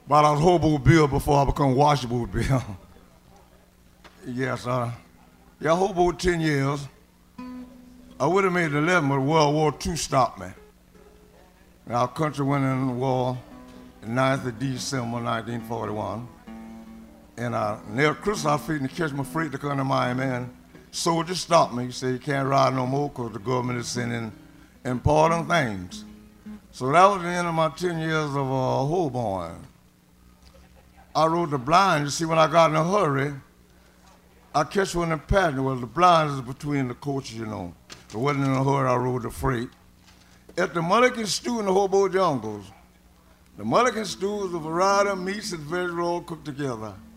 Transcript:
While I was Hobo Bill before I become Washable Bill. Yes, yeah, Hobo 10 years. I would have made 11, but World War II stopped me. And our country went in the war the 9th of December 1941. And near Christmas, I was feeding to catch my freight to come to Miami, and soldier stopped me. He said, you can't ride no more because the government is sending important things. So that was the end of my 10 years of hoboing. I rode the blind. You see, when I got in a hurry, I catch one in the pattern. Well, the blind is between the coaches, you know. It wasn't in a hurry, I rode the freight. At the Mulligan Stew in the Hobo Jungles, the Mulligan Stew is a variety of meats and vegetables all cooked together.